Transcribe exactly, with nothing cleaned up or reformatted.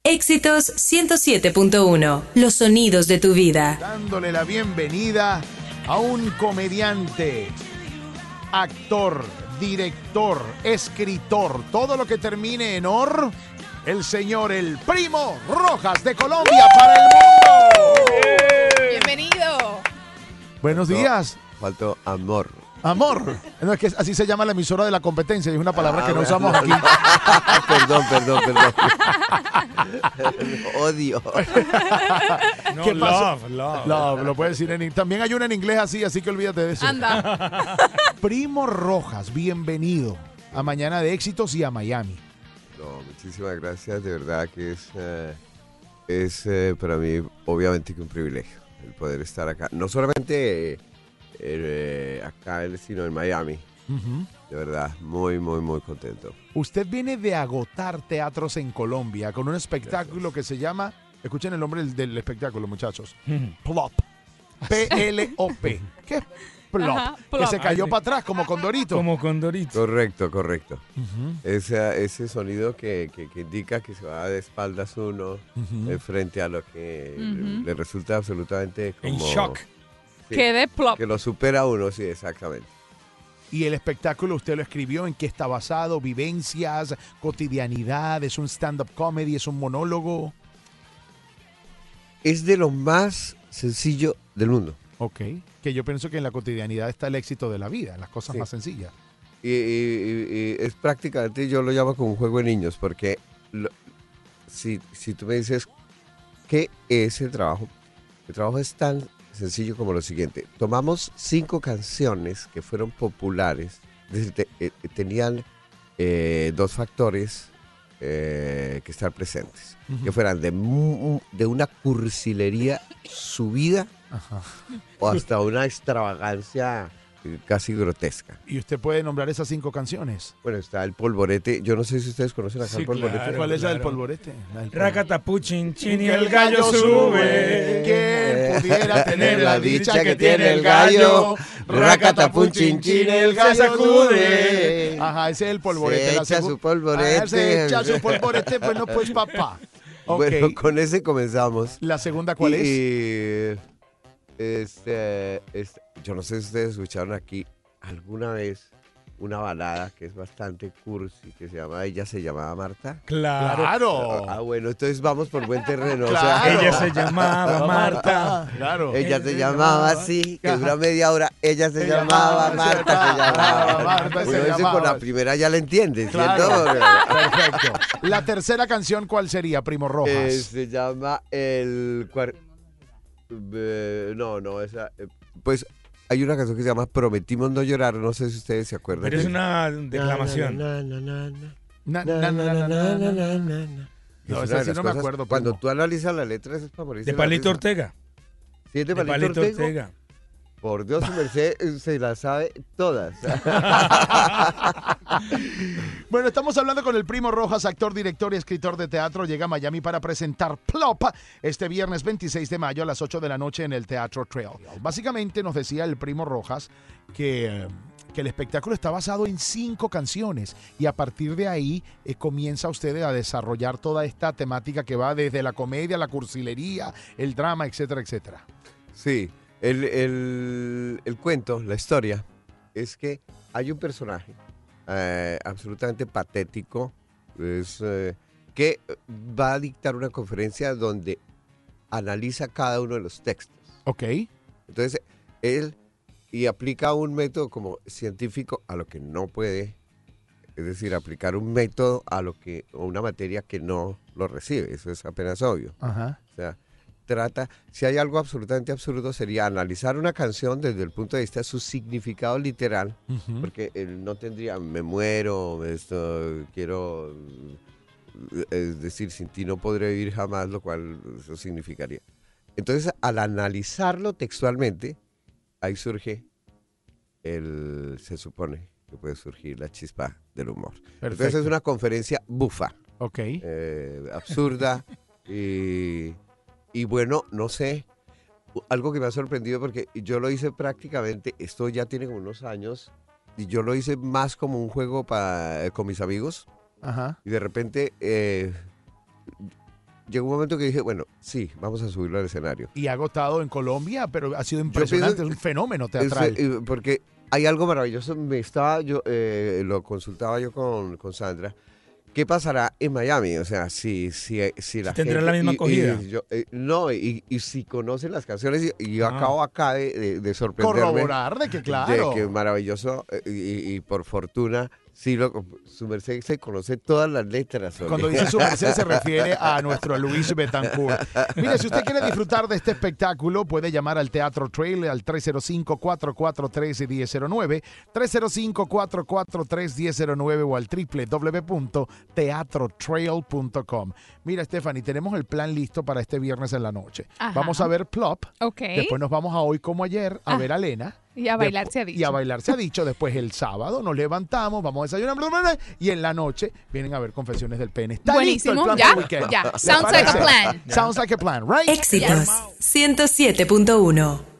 Éxitos ciento siete punto uno. Los sonidos de tu vida. Dándole la bienvenida a un comediante, actor, director, escritor, todo lo que termine en or, el señor El Primo Rojas de Colombia para el mundo. Bienvenido. Buenos días. Faltó amor. Amor. No, es que así se llama la emisora de la competencia. Es una palabra Ah, que no bueno. usamos aquí. Perdón, perdón, perdón. Odio. No, ¿Qué pasó? love, love. Love, lo puedes decir en inglés. También hay una en inglés así, así que olvídate de eso. Anda. Primo Rojas, bienvenido a Mañana de Éxitos y a Miami. No, muchísimas gracias. De verdad que es, eh, es eh, para mí obviamente que un privilegio el poder estar acá. No solamente eh, eh, acá, sino en Miami. Uh-huh. De verdad, muy, muy, muy contento. Usted viene de agotar teatros en Colombia con un espectáculo que se llama, escuchen el nombre del, del espectáculo, muchachos, Plop. P L O P. ¿Qué es Plop? Ajá, Que plop. se cayó para atrás como Condorito. Como Condorito. Correcto, correcto. Uh-huh. Ese, ese sonido que, que, que indica que se va de espaldas uno Uh-huh. eh, frente a lo que Ujú. le resulta absolutamente como... En shock. Sí, Quedé plop. que lo supera uno, sí, exactamente. Y el espectáculo usted lo escribió, ¿en qué está basado? Vivencias, cotidianidad, es un stand-up comedy, es un monólogo. Es de lo más sencillo del mundo. Ok. Que yo pienso que en la cotidianidad está el éxito de la vida, en las cosas Sí. más sencillas. Y, y- y- y es prácticamente, yo lo llamo como un juego de niños, porque lo- si, si tú me dices, ¿qué es el trabajo? El trabajo es tan sencillo como lo siguiente. Tomamos cinco canciones que fueron populares, es decir, te- eh, tenían eh, dos factores eh, que estar presentes, Ujú. que fueran de, mu- de una cursilería subida Ajá. o hasta una extravagancia eh, casi grotesca. Y usted puede nombrar esas cinco canciones. Bueno, está el polvorete. Yo no sé si ustedes conocen acá Sí, el polvorete. claro. ¿Cuál es la del claro. polvorete? La del polvorete. Racatapuchin, chin y Que el gallo sube. ¿Quién pudiera tener la dicha que que tiene el gallo? Racatapun, chin, chin, el gallo se sacude. Ajá, ese es el polvorete. Se La echa segu- su polvorete. Ah, se echa su polvorete, bueno, pues papá. Ok. Bueno, con ese comenzamos. La segunda, ¿cuál y, es? y, este, este, yo no sé si ustedes escucharon aquí alguna vez una balada que es bastante cursi, que se llama Ella se llamaba Marta. Claro. Claro. Ah, bueno, entonces vamos por buen terreno. Claro. O sea, Ella se llamaba Marta. Claro. Ella Ella se se llamaba llamaba. así, que Ajá. dura media hora. Ella se Ella llamaba se Marta, se llamaba llamaba. Marta, se Uno dice llamaba. con la primera ya la entiende, ¿cierto? Claro. Perfecto. La tercera canción, ¿cuál sería, Primo Rojas? Eh, se llama el... cuar- eh, no, no, esa... eh, pues hay una canción que se llama Prometimos no llorar, no sé si ustedes se acuerdan. Pero es que- una declamación. Na, na, na, na, Na- na, na- na- na- na- na- na- na, na, na. No, Es esa una de sí las no me cosas- acuerdo, Cuando primo. tú analizas la letra, es para morirse De la Palito risa. Ortega. ¿Sí es de De Palito, Palito Ortega? Ortega. Por Dios, su merced eh, se las sabe todas. Bueno, estamos hablando con el Primo Rojas, actor, director y escritor de teatro. Llega a Miami para presentar Plop este viernes veintiséis de mayo a las ocho de la noche en el Teatro Trail. Básicamente nos decía el Primo Rojas que, eh, que el espectáculo está basado en cinco canciones y a partir de ahí eh, comienza usted a desarrollar toda esta temática que va desde la comedia, la cursilería, el drama, etcétera, etcétera. Sí, el, el- el cuento, la historia, es que hay un personaje eh, absolutamente patético es, eh, que va a dictar una conferencia donde analiza cada uno de los textos. Ok. Entonces, él y aplica un método como científico a lo que no puede, es decir, aplicar un método a lo que, o una materia que no lo recibe, eso es apenas obvio. Ajá. O sea, trata, si hay algo absolutamente absurdo, sería analizar una canción desde el punto de vista de su significado literal, Ujú. porque él no tendría, me muero, esto, quiero, es decir, sin ti no podré vivir jamás, lo cual eso significaría. Entonces, al analizarlo textualmente, ahí surge el, se supone que puede surgir la chispa del humor. Entonces Perfecto. es una conferencia bufa, Ok. eh, absurda y, y bueno, no sé, algo que me ha sorprendido porque yo lo hice prácticamente, esto ya tiene como unos años, y yo lo hice más como un juego pa- con mis amigos Ajá. y de repente eh, llegó un momento que dije, bueno, sí, vamos a subirlo al escenario. Y ha agotado en Colombia, pero ha sido impresionante, pienso- es un fenómeno Es, teatral. eh, porque hay algo maravilloso, me estaba yo, eh, lo consultaba yo con, con Sandra. ¿Qué pasará en Miami? O sea, si, si, si la ¿Tendrá gente... la misma y- y acogida? yo, eh, no, y, y si conocen las canciones, y, y yo Ah. acabo acá de, de, de sorprenderme. Corroborar de que claro. De que maravilloso, eh, y, y por fortuna, sí, lo, su merced se conoce todas las letras. ¿o Cuando qué? dice su merced se refiere a nuestro Luis Betancourt. Mire, si usted quiere disfrutar de este espectáculo, puede llamar al Teatro Trail al tres cero cinco, cuatro cuatro tres, uno cero cero nueve, tres cero cinco, cuatro cuatro tres, uno cero cero nueve o al doble u doble u doble u punto teatro trail punto com. Mira, Stephanie, tenemos el plan listo para este viernes en la noche. Ajá. Vamos a ver Plop, Ok. después nos vamos a Hoy Como Ayer a Ah. ver a Lena. Y a bailar Despu- se ha dicho. Y a bailar se ha dicho. Después el sábado nos levantamos, vamos a desayunar, bla, bla, bla, y en la noche vienen a ver Confesiones del Pene. ¿Está Buenísimo. listo el plan Ya, del weekend? ya. ¿Les Sounds like a parece? plan. Sounds like a plan, right? Éxitos ciento siete punto uno.